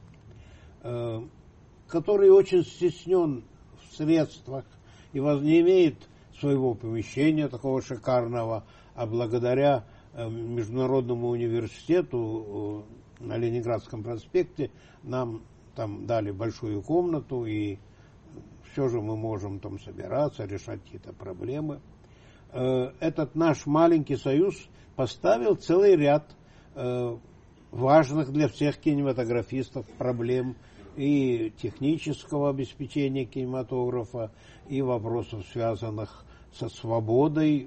который очень стеснен в средствах и не имеет своего помещения такого шикарного, а благодаря Международному университету на Ленинградском проспекте нам там дали большую комнату, и все же мы можем там собираться, решать какие-то проблемы. Этот наш маленький союз поставил целый ряд э, важных для всех кинематографистов проблем и технического обеспечения кинематографа, и вопросов, связанных со свободой.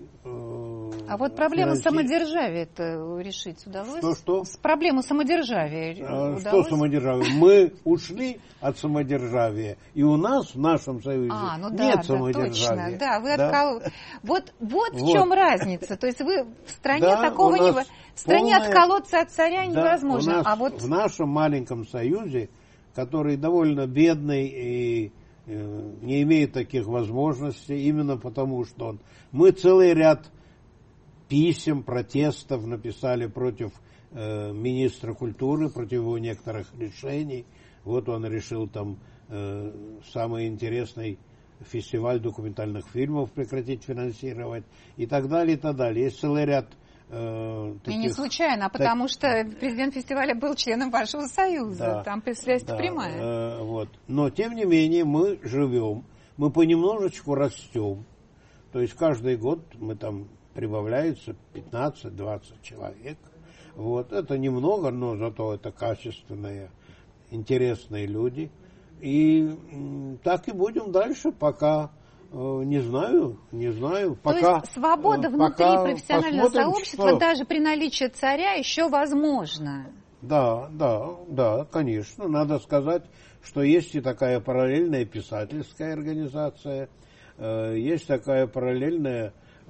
А вот проблему финанси... самодержавия-то решить удалось? Что, что? С проблему самодержавия а, удалось? Что самодержавие? Мы ушли от самодержавия, и у нас в нашем союзе а, ну нет да, самодержавия. Точно, да, вы да? Откол... Вот, вот, вот в вот. чем разница. То есть вы в стране да, такого не... В стране полная... отколоться от царя да, невозможно. У нас, а вот... В нашем маленьком союзе, который довольно бедный и не имеет таких возможностей, именно потому что он... Мы целый ряд писем, протестов написали против э, министра культуры, против его некоторых решений. Вот он решил там э, самый интересный фестиваль документальных фильмов прекратить финансировать и так далее, и так далее. Есть целый ряд э, таких... И не случайно, а потому так... что президент фестиваля был членом вашего союза. Да, там связь да, прямая. Э, вот. Но, тем не менее, мы живем, мы понемножечку растем. То есть каждый год мы там прибавляется пятнадцать-двадцать человек. Вот. Это немного, но зато это качественные, интересные люди. И м, так и будем дальше, пока э, не знаю, не знаю. Пока, То есть свобода э, внутри пока профессионального сообщества что... даже при наличии царя еще возможно. Да, да, да, конечно. Надо сказать, что есть и такая параллельная писательская организация, э, есть такая параллельная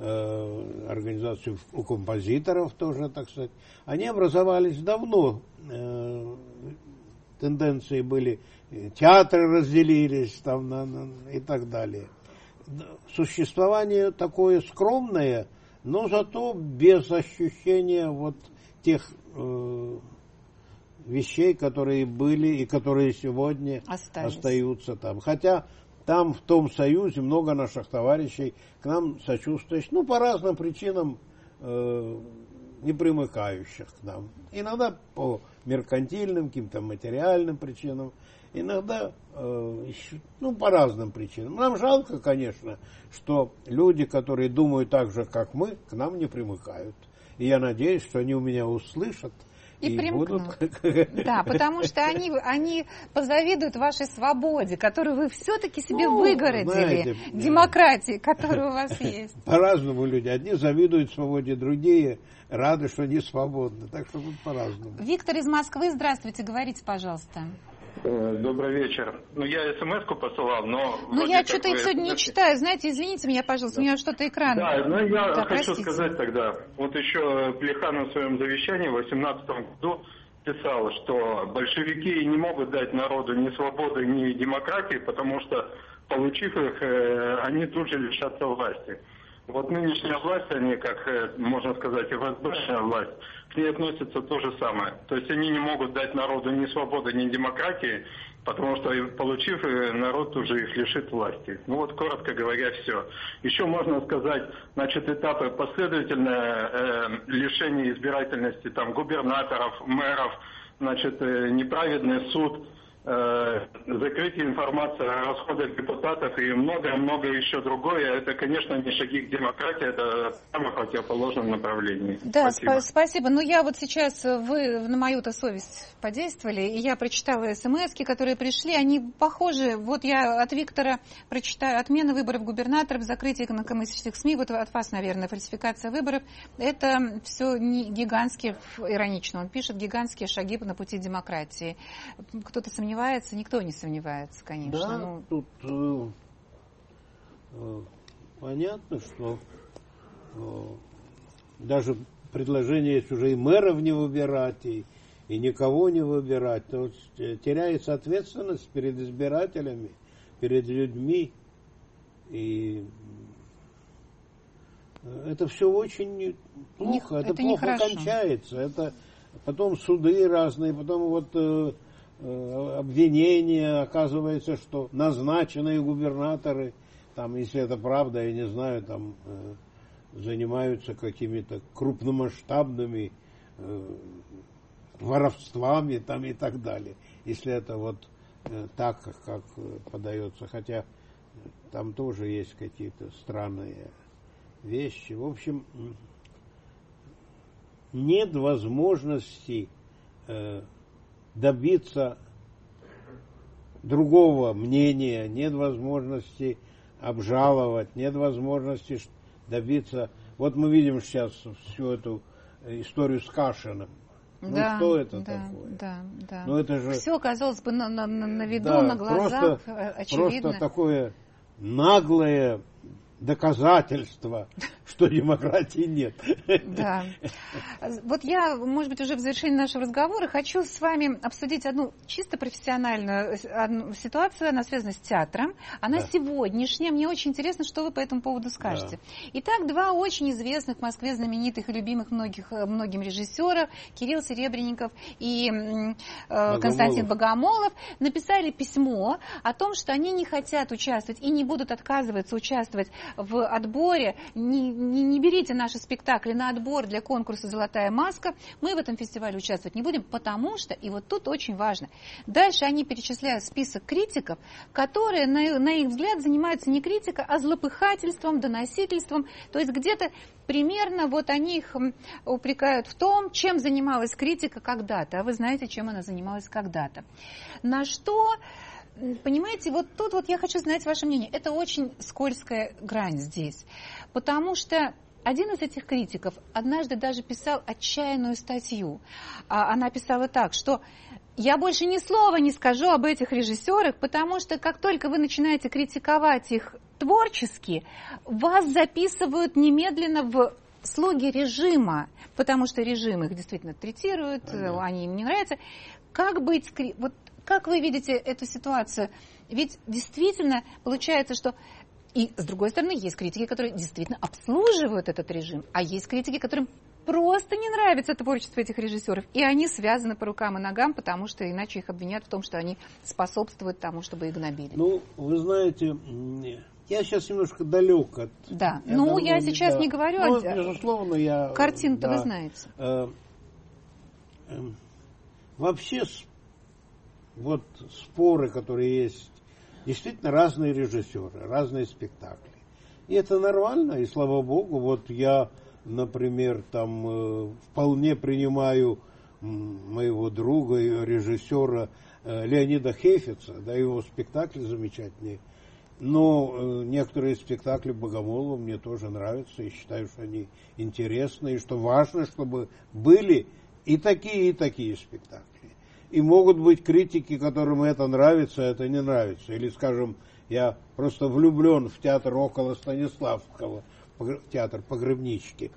э, организация у композиторов тоже, так сказать. Они образовались давно. Э, тенденции были, театры разделились там, на, на, и так далее. Существование такое скромное, но зато без ощущения вот тех э, вещей, которые были и которые сегодня Остались. остаются там. Хотя там в том союзе много наших товарищей к нам сочувствующих, ну, по разным причинам э, не примыкающих к нам. Иногда по меркантильным, каким-то материальным причинам, иногда э, ну, по разным причинам. Нам жалко, конечно, что люди, которые думают так же, как мы, к нам не примыкают. И я надеюсь, что они у меня услышат. И, и будут... Да, потому что они, они позавидуют вашей свободе, которую вы все-таки себе ну, выгородили, знаете, демократии, которая у вас есть. По-разному люди. Одни завидуют свободе, другие рады, что они свободны. Так что вот по-разному. Виктор из Москвы, здравствуйте, говорите, пожалуйста. Добрый вечер. Ну, я смс-ку посылал, но... Ну, я что-то их сегодня не читаю. Знаете, извините меня, пожалуйста, да. У меня что-то экран... Да, ну, я да, хочу простите. сказать тогда. Вот еще Плеханов в своем завещании в восемнадцатом году писал, что большевики не могут дать народу ни свободы, ни демократии, потому что, получив их, они тут же лишатся власти. Вот нынешняя власть, они, как можно сказать, и ФСБшная власть, к ней относятся то же самое. То есть они не могут дать народу ни свободы, ни демократии, потому что, получив, народ уже их лишит власти. Ну вот, коротко говоря, все. Еще можно сказать, значит, этапы последовательное э, лишение избирательности там губернаторов, мэров, значит, э, неправедный суд, закрытие информации о расходах депутатов и многое-многое еще другое. Это, конечно, не шаги к демократии, это прямо в противоположном направлении. Да, спасибо. Сп- спасибо. Ну, я вот сейчас, вы на мою-то совесть подействовали, и я прочитала смс-ки, которые пришли, они похожи. Вот я от Виктора прочитаю: отмена выборов губернаторов, закрытие инакомыслящих СМИ, вот от вас, наверное, фальсификация выборов. Это все не гигантские, иронично он пишет, гигантские шаги на пути демократии. Кто-то сомневается? Никто не сомневается, конечно. Да, ну... тут э, э, понятно, что э, даже предложение есть уже и мэров не выбирать, и, и никого не выбирать. То есть теряется ответственность перед избирателями, перед людьми. И это все очень плохо. Не, это это плохо кончается. Это потом суды разные, потом вот... Э, обвинения, оказывается, что назначенные губернаторы, там, если это правда, я не знаю, там э, занимаются какими-то крупномасштабными э, воровствами там, и так далее. Если это вот э, так, как подается, хотя там тоже есть какие-то странные вещи. В общем, нет возможности э, добиться другого мнения, нет возможности обжаловать, нет возможности добиться. Вот мы видим сейчас всю эту историю с Кашиным. Да, ну что это да, такое? Да, да. Ну, это же... Все, казалось бы, на, на, на виду, да, на глазах, просто, очевидно. Просто такое наглое доказательство, что демократии нет. Да. Вот я, может быть, уже в завершении нашего разговора хочу с вами обсудить одну чисто профессиональную ситуацию. Она связана с театром. Она да. сегодняшняя. Мне очень интересно, что вы по этому поводу скажете. Да. Итак, два очень известных в Москве знаменитых и любимых многих, многим режиссеров, Кирилл Серебренников и э, Богомолов. Константин Богомолов, написали письмо о том, что они не хотят участвовать и не будут отказываться участвовать в отборе. Не, не, не берите наши спектакли на отбор для конкурса «Золотая маска». Мы в этом фестивале участвовать не будем, потому что, и вот тут очень важно, дальше они перечисляют список критиков, которые, на, на их взгляд, занимаются не критикой, а злопыхательством, доносительством. То есть где-то примерно вот они их упрекают в том, чем занималась критика когда-то. А вы знаете, чем она занималась когда-то. На что... Понимаете, вот тут вот я хочу знать ваше мнение. Это очень скользкая грань здесь. Потому что один из этих критиков однажды даже писал отчаянную статью. Она писала так, что я больше ни слова не скажу об этих режиссерах, потому что как только вы начинаете критиковать их творчески, вас записывают немедленно в слуги режима, потому что режим их действительно третирует, ага. они им не нравятся. Как быть... Вот как вы видите эту ситуацию? Ведь действительно получается, что... И с другой стороны, есть критики, которые действительно обслуживают этот режим, а есть критики, которым просто не нравится творчество этих режиссеров, и они связаны по рукам и ногам, потому что иначе их обвинят в том, что они способствуют тому, чтобы их гнобили. Ну, вы знаете... Я сейчас немножко далек от... Да, я ну я сейчас да. не говорю ну, о... безусловно, я... Картину-то да, вы знаете. Э, э, вообще... Вот споры, которые есть, действительно разные режиссеры, разные спектакли. И это нормально, и слава богу. Вот я, например, там э, вполне принимаю моего друга и режиссера э, Леонида Хейфица, да, его спектакли замечательные. Но э, некоторые спектакли Богомолова мне тоже нравятся, и считаю, что они интересны, и что важно, чтобы были и такие, и такие спектакли. И могут быть критики, которым это нравится, а это не нравится. Или, скажем, я просто влюблен в театр около Станиславского, театр Погребнички.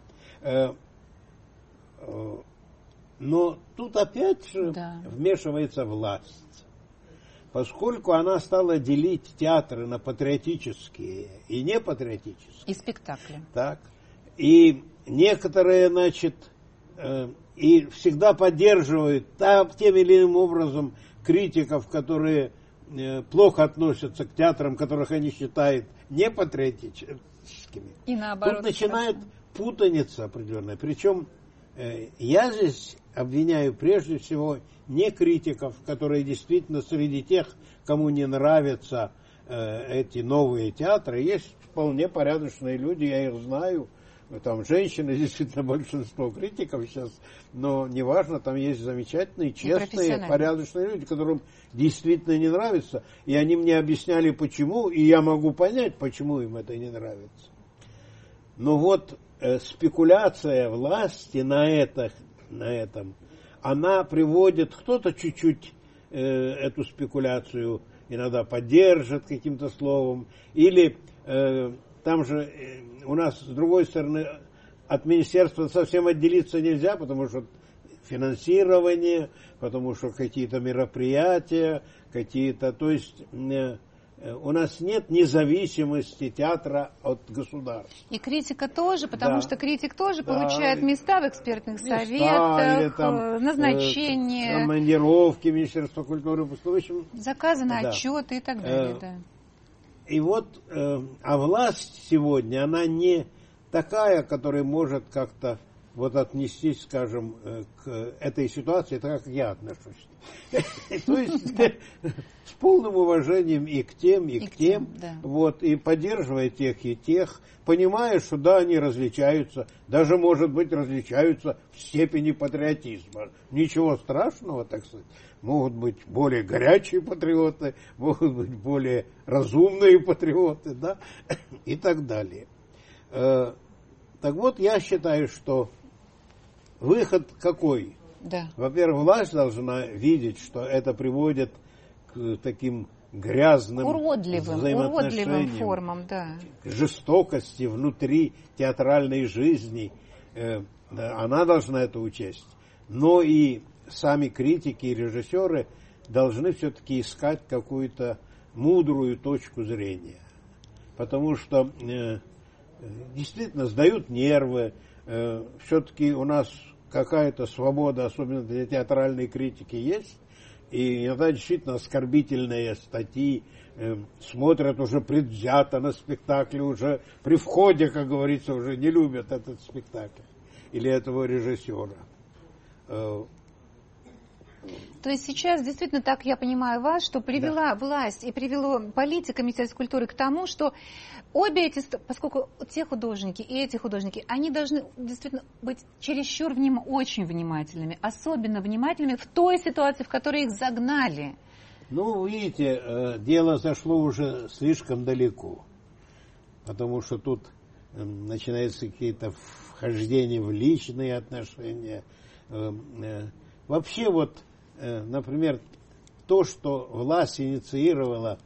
Но тут опять же да. вмешивается власть. Поскольку она стала делить театры на патриотические и непатриотические. И спектакли. Так. И некоторые, значит... И всегда поддерживают там, тем или иным образом критиков, которые э, плохо относятся к театрам, которых они считают непатриотическими. И наоборот. Тут начинает путаница определенная. Причем э, я здесь обвиняю прежде всего не критиков, которые действительно среди тех, кому не нравятся э, эти новые театры, есть вполне порядочные люди, я их знаю. Там женщины, действительно, большинство критиков сейчас, но неважно, там есть замечательные, честные, порядочные люди, которым действительно не нравится. И они мне объясняли, почему, и я могу понять, почему им это не нравится. Но вот э, спекуляция власти на, это, на этом, она приводит, кто-то чуть-чуть э, эту спекуляцию иногда поддержит каким-то словом, или э, там же... Э, у нас, с другой стороны, от министерства совсем отделиться нельзя, потому что финансирование, потому что какие-то мероприятия, какие-то... То есть у нас нет независимости театра от государства. И критика тоже, потому да. что критик тоже да. получает места в экспертных места, советах, там, назначения. Э, командировки Министерства культуры. В общем, заказы на да. отчеты и так далее, э, да. И вот, э, а власть сегодня, она не такая, которая может как-то вот отнестись, скажем, к этой ситуации, так как я отношусь. То есть с полным уважением и к тем, и к тем, вот, и поддерживая тех и тех, понимая, что да, они различаются, даже, может быть, различаются в степени патриотизма. Ничего страшного, так сказать. Могут быть более горячие патриоты, могут быть более разумные патриоты, да, и так далее. Так вот, я считаю, что выход какой? Да. Во-первых, власть должна видеть, что это приводит к таким грязным, уродливым, уродливым формам, да. к жестокости внутри театральной жизни. Она должна это учесть. Но и сами критики и режиссеры должны все-таки искать какую-то мудрую точку зрения. Потому что э, действительно сдают нервы, э, все-таки у нас какая-то свобода, особенно для театральной критики, есть. И иногда действительно оскорбительные статьи, э, смотрят уже предвзято на спектакль, уже при входе, как говорится, уже не любят этот спектакль или этого режиссера. Э, То есть сейчас действительно, так я понимаю вас, что привела да. власть и привело политика Министерства культуры к тому, что обе эти, поскольку те художники и эти художники, они должны действительно быть чересчур вним, очень внимательными, особенно внимательными в той ситуации, в которой их загнали. Ну, видите, дело зашло уже слишком далеко, потому что тут начинаются какие-то вхождения в личные отношения. Вообще вот, например, то, что власть инициировала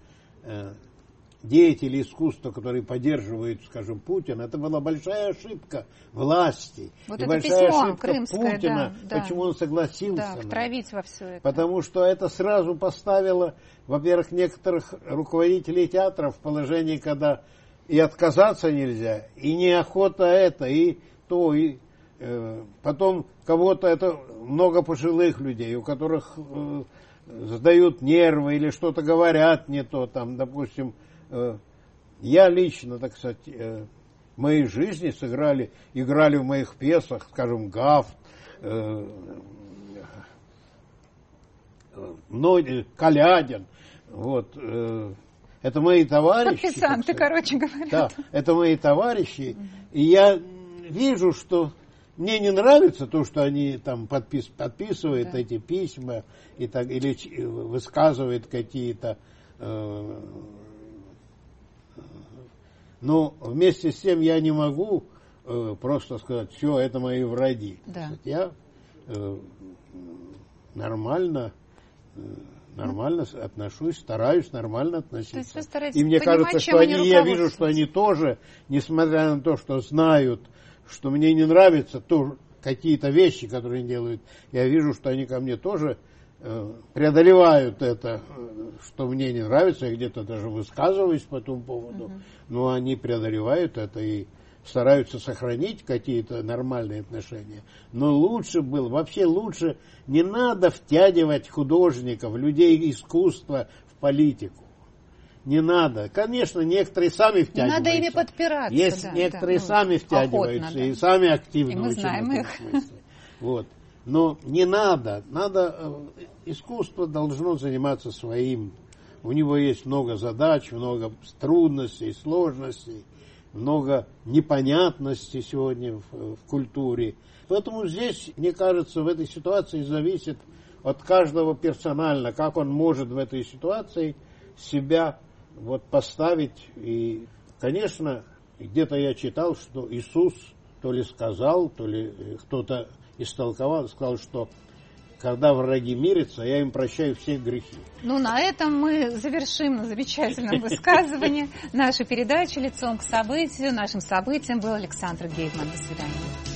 деятелей искусства, которые поддерживают, скажем, Путина, это была большая ошибка власти. Вот и это большая письмо ошибка крымское, Путина, да, почему он согласился. Да, втравить во все это. Потому что это сразу поставило, во-первых, некоторых руководителей театров в положении, когда и отказаться нельзя, и неохота это, и то, и э, потом кого-то, это много пожилых людей, у которых э, сдают нервы или что-то говорят не то, там, допустим, э, я лично, так сказать, э, в моей жизни сыграли, играли в моих пьесах, скажем, Гафт, э, э, Калядин, вот, э, это мои товарищи. Подписанты, короче говоря. Да, это мои товарищи. И я вижу, что мне не нравится то, что они там подпис, подписывают да. эти письма и так, или высказывают какие-то. Э, но вместе с тем я не могу э, просто сказать, все, это мои враги. Да. Я э, нормально... Э, Нормально ну, отношусь, стараюсь нормально относиться. То есть вы стараетесь и мне понимать, кажется, что они, я вижу, что они тоже, несмотря на то, что знают, что мне не нравятся то, какие-то вещи, которые они делают, я вижу, что они ко мне тоже э, преодолевают это, что мне не нравится, я где-то даже высказываюсь по этому поводу, uh-huh. но они преодолевают это и стараются сохранить какие-то нормальные отношения. Но лучше было, вообще лучше не надо втягивать художников, людей искусства в политику. Не надо. Конечно, некоторые сами втягиваются. Надо ими подпираться. Есть да, некоторые да, сами втягиваются охотно, да. и сами активно. И мы знаем их. Вот. Но не надо. Надо. Искусство должно заниматься своим. У него есть много задач, много трудностей, сложностей. Много непонятностей сегодня в, в культуре. Поэтому здесь, мне кажется, в этой ситуации зависит от каждого персонально, как он может в этой ситуации себя вот поставить. И, конечно, где-то я читал, что Иисус то ли сказал, то ли кто-то истолковал, сказал, что когда враги мирятся, я им прощаю все грехи. Ну, на этом мы завершим на замечательном высказывании нашу передачу «Лицом к событию». Нашим событием был Александр Гейдман. До свидания.